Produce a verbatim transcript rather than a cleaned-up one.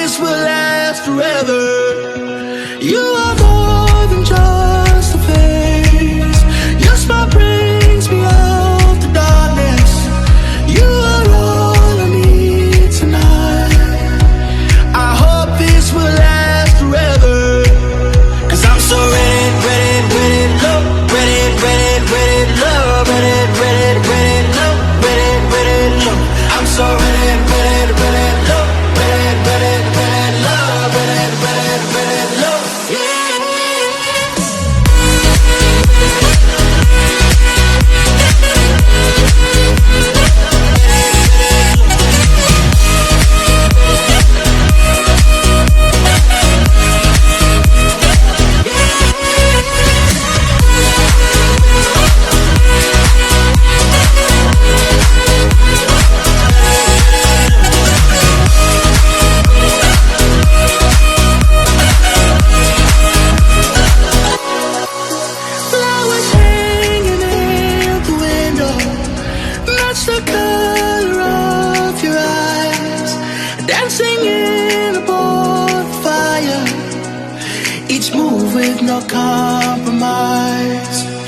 this will last forever. You are more than just a face. Your smile brings me out the darkness. You are all I need tonight. I hope this will last forever. Cause I'm so ready, ready, ready, love. Ready, ready, ready, love. Ready, ready, ready, love. Ready, ready, love. I'm so ready, ready, ready, love. Ready, ready, ready, love. Ready, ready, ready, love. Yeah. Flowers hanging in the window match the color of your eyes. Dancing in a bonfire, each move with no compromise.